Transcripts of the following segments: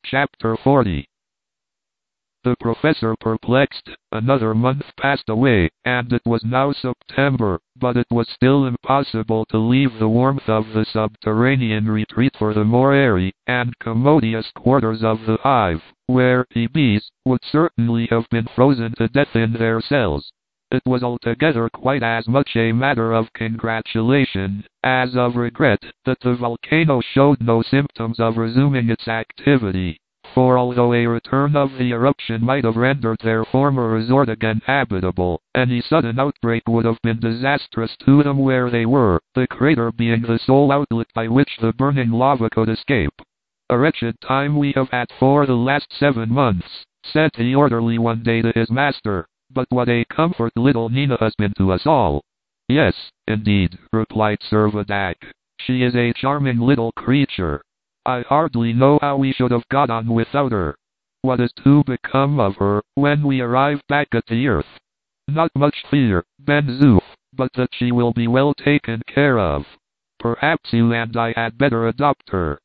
Chapter 40. The professor perplexed. Another month passed away, and it was now September, but it was still impossible to leave the warmth of the subterranean retreat for the more airy and commodious quarters of the hive, where the bees would certainly have been frozen to death in their cells. It was altogether quite as much a matter of congratulation as of regret that the volcano showed no symptoms of resuming its activity. For although a return of the eruption might have rendered their former resort again habitable, any sudden outbreak would have been disastrous to them where they were, the crater being the sole outlet by which the burning lava could escape. "A wretched time we have had for the last 7 months," said the orderly one day to his master, "but what a comfort little Nina has been to us all." "Yes, indeed," replied Servadac. "She is a charming little creature. I hardly know how we should have got on without her. What is to become of her when we arrive back at the earth?" "Not much fear, Ben Zoof, but that she will be well taken care of. Perhaps you and I had better adopt her."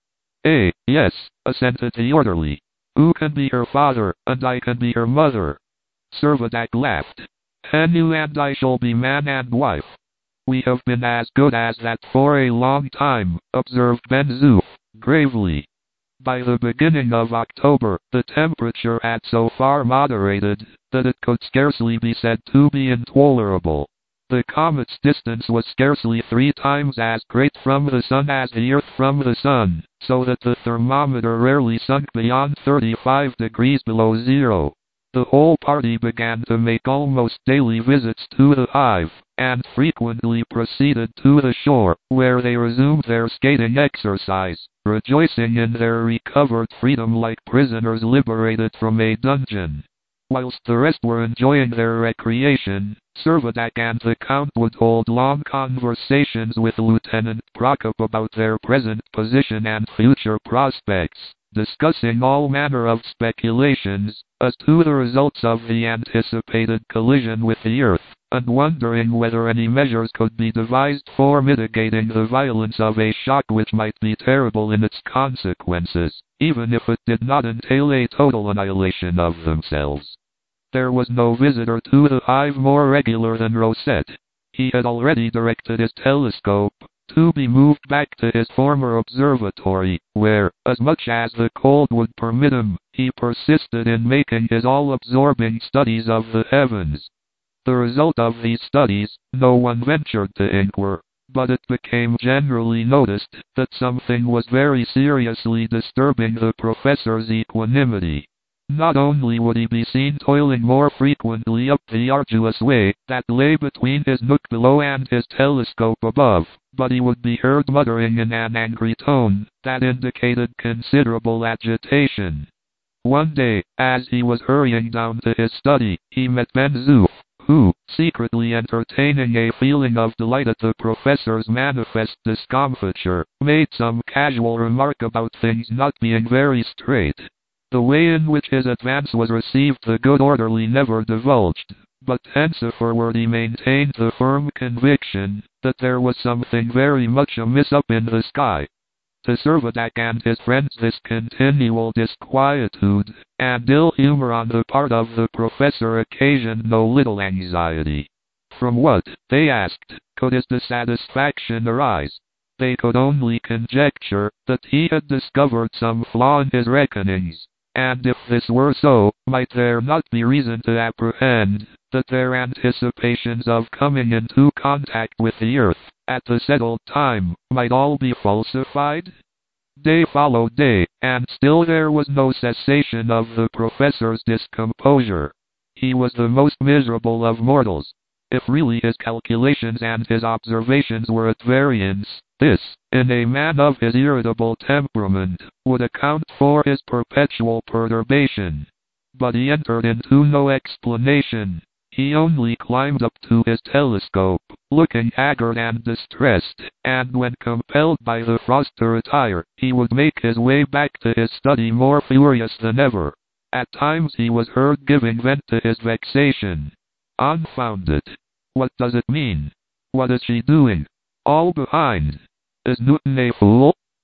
Yes," assented the orderly. "Who can be her father, and I can be her mother." Servadac laughed. "And you and I shall be man and wife." "We have been as good as that for a long time," observed Ben Zoof gravely. By the beginning of October, the temperature had so far moderated that it could scarcely be said to be intolerable. The comet's distance was scarcely 3 times as great from the sun as the earth from the sun, so that the thermometer rarely sunk beyond 35 degrees below zero. The whole party began to make almost daily visits to the hive, and frequently proceeded to the shore, where they resumed their skating exercise, rejoicing in their recovered freedom like prisoners liberated from a dungeon. Whilst the rest were enjoying their recreation, Servadac and the Count would hold long conversations with Lieutenant Prokop about their present position and future prospects, discussing all manner of speculations as to the results of the anticipated collision with the Earth, and wondering whether any measures could be devised for mitigating the violence of a shock which might be terrible in its consequences, even if it did not entail a total annihilation of themselves. There was no visitor to the hive more regular than Rosette. He had already directed his telescope to be moved back to his former observatory, where, as much as the cold would permit him, he persisted in making his all-absorbing studies of the heavens. The result of these studies, no one ventured to inquire, but it became generally noticed that something was very seriously disturbing the professor's equanimity. Not only would he be seen toiling more frequently up the arduous way that lay between his nook below and his telescope above, but he would be heard muttering in an angry tone that indicated considerable agitation. One day, as he was hurrying down to his study, he met Ben Zoof, who, secretly entertaining a feeling of delight at the professor's manifest discomfiture, made some casual remark about things not being very straight. The way in which his advance was received the good orderly never divulged, but henceforward he maintained the firm conviction that there was something very much amiss up in the sky. To Servadac and his friends this continual disquietude and ill humor on the part of the professor occasioned no little anxiety. From what, they asked, could his dissatisfaction arise? They could only conjecture that he had discovered some flaw in his reckonings. And if this were so, might there not be reason to apprehend that their anticipations of coming into contact with the Earth at the settled time might all be falsified? Day followed day, and still there was no cessation of the professor's discomposure. He was the most miserable of mortals. If really his calculations and his observations were at variance, this, in a man of his irritable temperament, would account for his perpetual perturbation. But he entered into no explanation. He only climbed up to his telescope, looking haggard and distressed, and when compelled by the frost to retire, he would make his way back to his study more furious than ever. At times he was heard giving vent to his vexation. "Confound it! What does it mean? What is she doing? All behind? Is Newton a fool?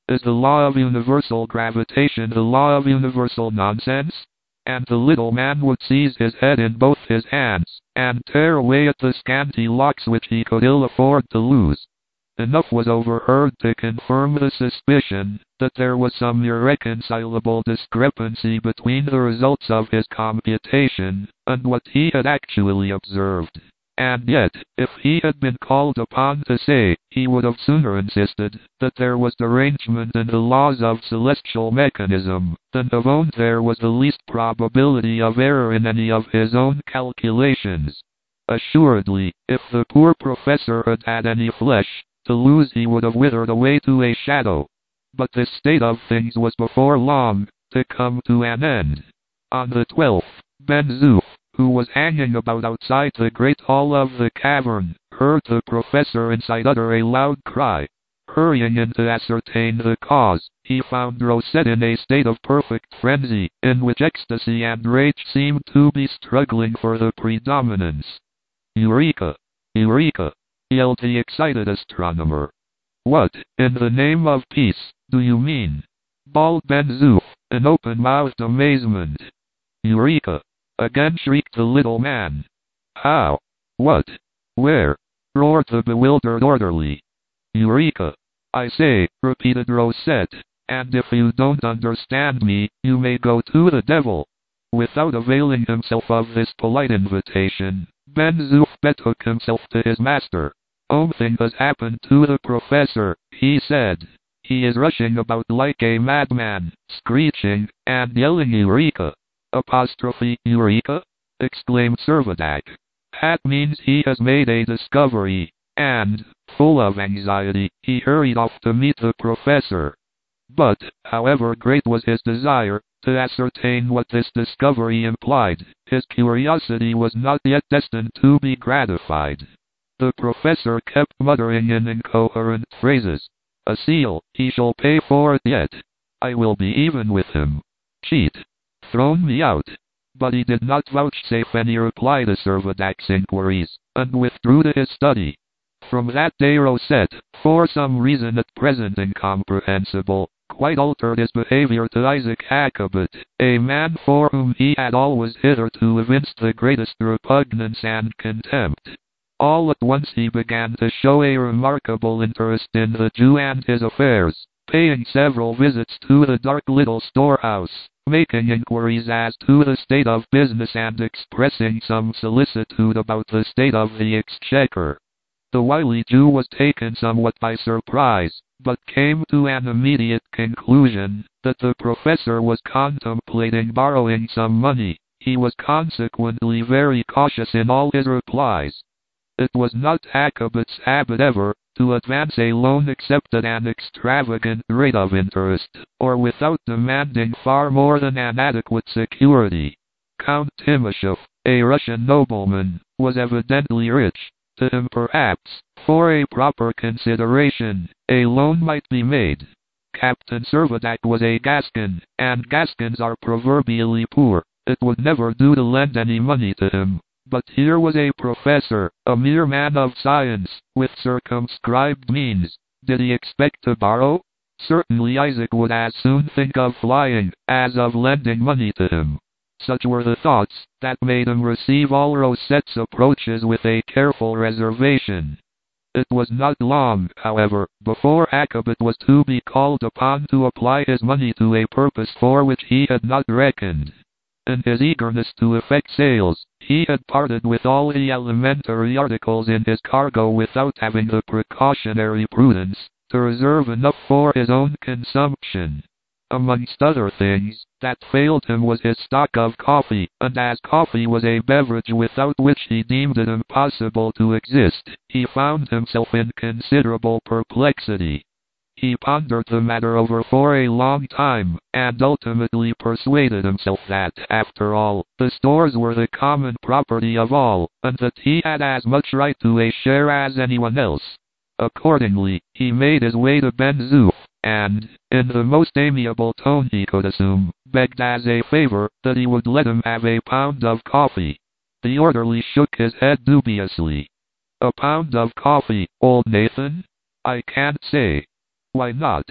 Is the law of universal gravitation the law of universal nonsense? And the little man would seize his head in both his hands, and tear away at the scanty locks which he could ill afford to lose. Enough was overheard to confirm the suspicion that there was some irreconcilable discrepancy between the results of his computation and what he had actually observed. And yet, if he had been called upon to say, he would have sooner insisted that there was derangement in the laws of celestial mechanism than have owned there was the least probability of error in any of his own calculations. Assuredly, if the poor professor had had any flesh to lose, he would have withered away to a shadow. But this state of things was before long to come to an end. On the 12th, Ben Zoof, who was hanging about outside the great hall of the cavern, heard the professor inside utter a loud cry. Hurrying in to ascertain the cause, he found Rosette in a state of perfect frenzy, in which ecstasy and rage seemed to be struggling for the predominance. "Eureka! Eureka!" yelled the excited astronomer. "What, in the name of peace, do you mean?" bawled Ben Zoof, in open-mouthed amazement. "Eureka!" again shrieked the little man. "How? What? Where?" roared the bewildered orderly. "Eureka! I say," repeated Rosette, "and if you don't understand me, you may go to the devil." Without availing himself of this polite invitation, Ben Zoof betook himself to his master. "Something has happened to the professor," he said. "He is rushing about like a madman, screeching and yelling Eureka!" "Eureka!" exclaimed Servadac. "That means he has made a discovery," and, full of anxiety, he hurried off to meet the professor. But, however great was his desire to ascertain what this discovery implied, his curiosity was not yet destined to be gratified. The professor kept muttering in incoherent phrases. "A seal, he shall pay for it yet. I will be even with him. Cheat. Thrown me out." But he did not vouchsafe any reply to Servadac's inquiries, and withdrew to his study. From that day Rosette, for some reason at present incomprehensible, quite altered his behavior to Isaac Hakkabut, a man for whom he had always hitherto evinced the greatest repugnance and contempt. All at once he began to show a remarkable interest in the Jew and his affairs, paying several visits to the dark little storehouse, making inquiries as to the state of business and expressing some solicitude about the state of the exchequer. The wily Jew was taken somewhat by surprise, but came to an immediate conclusion that the professor was contemplating borrowing some money. He was consequently very cautious in all his replies. It was not Hakkabut's habit ever to advance a loan except at an extravagant rate of interest, or without demanding far more than an adequate security. Count Timashev, a Russian nobleman, was evidently rich. To him perhaps, for a proper consideration, a loan might be made. Captain Servadac was a Gascon, and Gascons are proverbially poor. It would never do to lend any money to him. But here was a professor, a mere man of science, with circumscribed means. Did he expect to borrow? Certainly Isaac would as soon think of flying as of lending money to him. Such were the thoughts that made him receive all Rosette's approaches with a careful reservation. It was not long, however, before Hakkabut was to be called upon to apply his money to a purpose for which he had not reckoned. In his eagerness to effect sales, he had parted with all the elementary articles in his cargo without having the precautionary prudence to reserve enough for his own consumption. Amongst other things, that failed him was his stock of coffee, and as coffee was a beverage without which he deemed it impossible to exist, he found himself in considerable perplexity. He pondered the matter over for a long time, and ultimately persuaded himself that, after all, the stores were the common property of all, and that he had as much right to a share as anyone else. Accordingly, he made his way to Ben Zoof, and, in the most amiable tone he could assume, begged as a favor that he would let him have a pound of coffee. The orderly shook his head dubiously. "A pound of coffee, old Nathan? I can't say." "Why not?"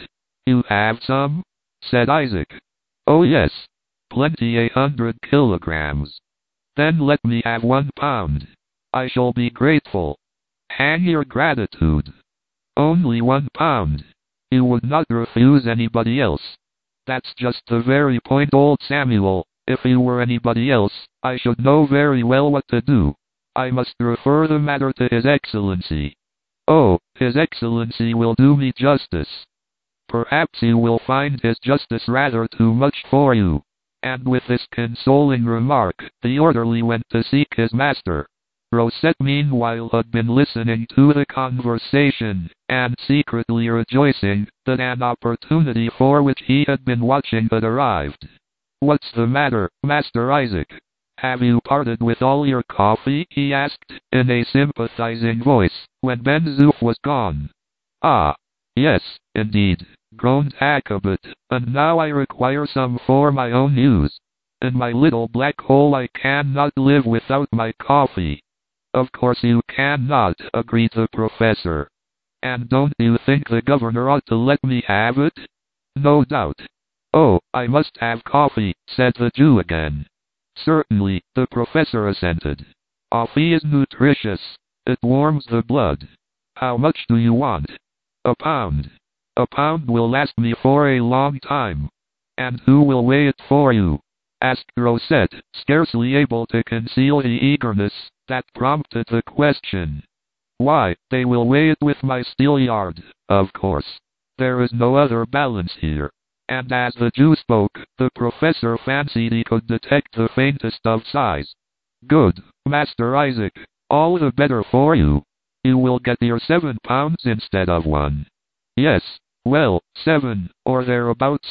You have some? Said Isaac. Oh yes. Plenty, 100 kilograms. Then let me have 1 pound. I shall be grateful. Hang your gratitude. Only 1 pound. You would not refuse anybody else. That's just the very point, old Samuel. If you were anybody else, I should know very well what to do. I must refer the matter to His Excellency. Oh, His Excellency will do me justice. Perhaps you will find his justice rather too much for you. And with this consoling remark, the orderly went to seek his master. Rosette meanwhile had been listening to the conversation, and secretly rejoicing that an opportunity for which he had been watching had arrived. What's the matter, Master Isaac? Have you parted with all your coffee? He asked, in a sympathizing voice, when Ben Zoof was gone. Ah, yes, indeed, groaned Hakkabut, and now I require some for my own use. In my little black hole I cannot live without my coffee. Of course you cannot, agreed the professor. And don't you think the governor ought to let me have it? No doubt. Oh, I must have coffee, said the Jew again. Certainly, the professor assented. Coffee is nutritious. It warms the blood. How much do you want? A pound. A pound will last me for a long time. And who will weigh it for you? Asked Rosette, scarcely able to conceal the eagerness that prompted the question. Why, they will weigh it with my steelyard, of course. There is no other balance here. And as the Jew spoke, the professor fancied he could detect the faintest of sighs. Good, Master Isaac, all the better for you. You will get your 7 pounds instead of 1. Yes, well, 7, or thereabouts,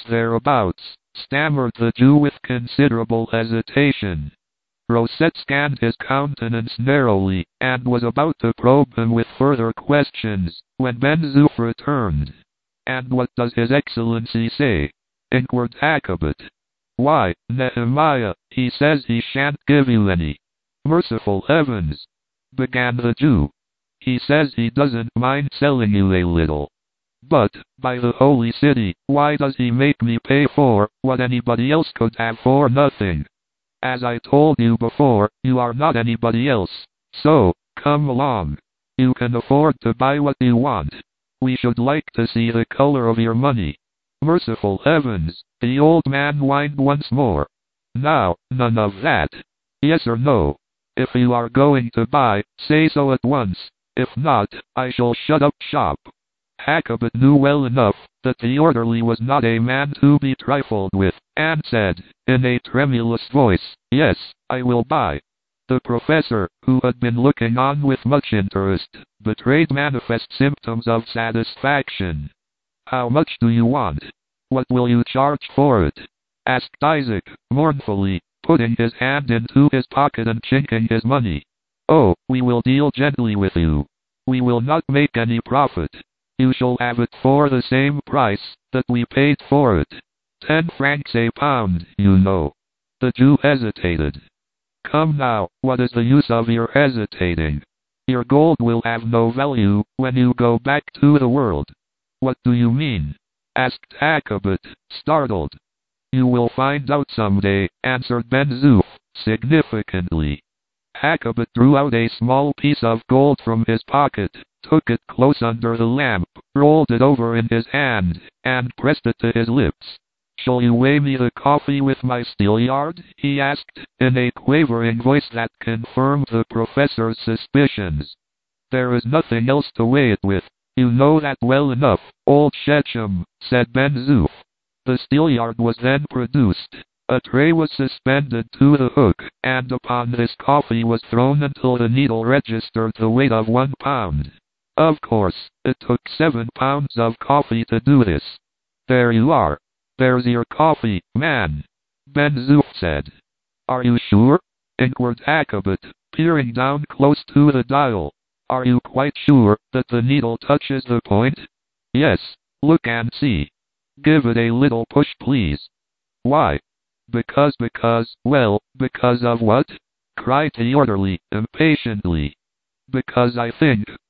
stammered the Jew with considerable hesitation. Rosette scanned his countenance narrowly, and was about to probe him with further questions, when Ben Zoof returned. And what does His Excellency say? Inquired Hakkabut. Why, Nehemiah, he says he shan't give you any. Merciful heavens, began the Jew. He says he doesn't mind selling you a little. But, by the holy city, why does he make me pay for what anybody else could have for nothing? As I told you before, you are not anybody else. So, come along. You can afford to buy what you want. We should like to see the color of your money. Merciful heavens, the old man whined once more. Now, none of that. Yes or no? If you are going to buy, say so at once. If not, I shall shut up shop. Hakkabut knew well enough that the orderly was not a man to be trifled with, and said, in a tremulous voice, yes, I will buy. The professor, who had been looking on with much interest, betrayed manifest symptoms of satisfaction. How much do you want? What will you charge for it? Asked Isaac, mournfully, putting his hand into his pocket and chinking his money. Oh, we will deal gently with you. We will not make any profit. You shall have it for the same price that we paid for it. 10 francs a pound, you know. The Jew hesitated. Come now, what is the use of your hesitating? Your gold will have no value when you go back to the world. What do you mean? Asked Hakkabut, startled. You will find out someday, answered Ben Zoof, significantly. Hakkabut drew out a small piece of gold from his pocket, took it close under the lamp, rolled it over in his hand, and pressed it to his lips. Shall you weigh me the coffee with my steelyard? He asked, in a quavering voice that confirmed the professor's suspicions. There is nothing else to weigh it with. You know that well enough, old Shechem, said Ben Zoof. The steelyard was then produced. A tray was suspended to the hook, and upon this coffee was thrown until the needle registered the weight of 1 pound. Of course, it took 7 pounds of coffee to do this. There you are. There's your coffee, man. Ben Zoof said. Are you sure? Inquired Hakkabut, peering down close to the dial. Are you quite sure that the needle touches the point? Yes, look and see. Give it a little push, please. Why? Because of what? Cried the orderly, impatiently. Because I think,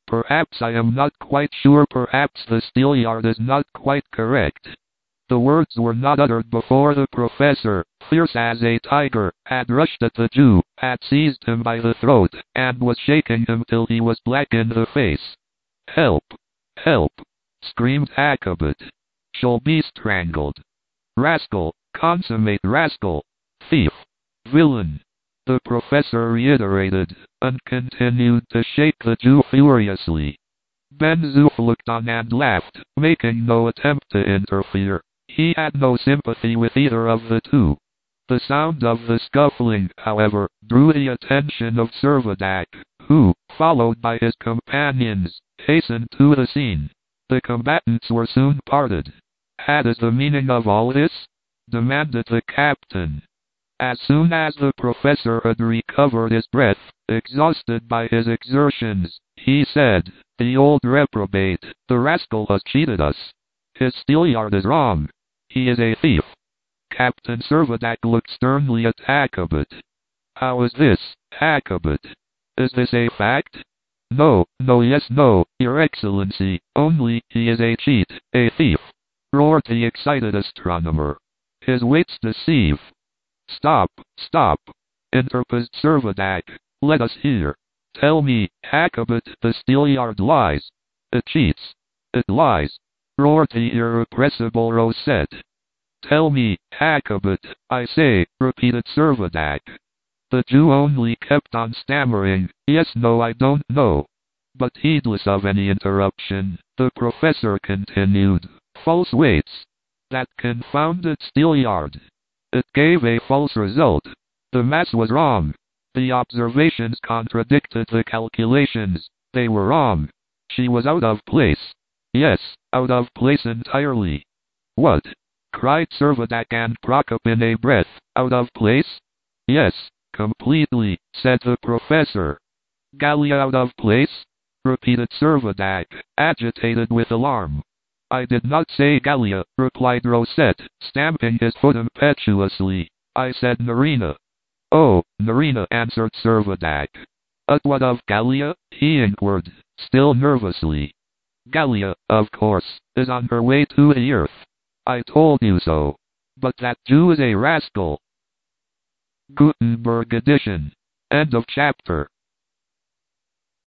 Perhaps I am not quite sure. Perhaps the steelyard is not quite correct. The words were not uttered before the professor, fierce as a tiger, had rushed at the Jew, had seized him by the throat, and was shaking him till he was black in the face. Help! Help! Screamed Hakkabut. Shall be strangled. Rascal! Consummate rascal! Thief! Villain! The professor reiterated, and continued to shake the Jew furiously. Ben Zoof looked on and laughed, making no attempt to interfere. He had no sympathy with either of the two. The sound of the scuffling, however, drew the attention of Servadac, who, followed by his companions, hastened to the scene. The combatants were soon parted. "What is the meaning of all this?" demanded the captain. As soon as the professor had recovered his breath, exhausted by his exertions, he said, "The old reprobate, the rascal has cheated us. His steelyard is wrong. He is a thief." Captain Servadac looked sternly at Hakkabut. "How is this, Hakkabut? Is this a fact?" "No, no, yes, no, Your Excellency, only he is a cheat, a thief," roared the excited astronomer. "His wits deceive." "Stop, stop," interposed Servadac. "Let us hear. Tell me, Hakkabut, the steelyard lies. It cheats. It lies," roared the irrepressible Rosette. "Tell me, Hakkabut, I say," repeated Servadac. The Jew only kept on stammering, "Yes, no, I don't know." But heedless of any interruption, the professor continued, "False weights. That confounded steelyard. It gave a false result. The mass was wrong. The observations contradicted the calculations. They were wrong. She was out of place. Yes, out of place entirely." "What?" cried Servadac and Prokop in a breath. "Out of place?" "Yes, completely," said the professor. "Gallia out of place?" repeated Servadac, agitated with alarm. "I did not say Gallia," replied Rosette, stamping his foot impetuously. "I said Nerina." "Oh, Nerina," answered Servadac. "But what of Gallia?" he inquired, still nervously. "Gallia, of course, is on her way to the earth. I told you so. But that Jew is a rascal." Gutenberg edition. End of chapter.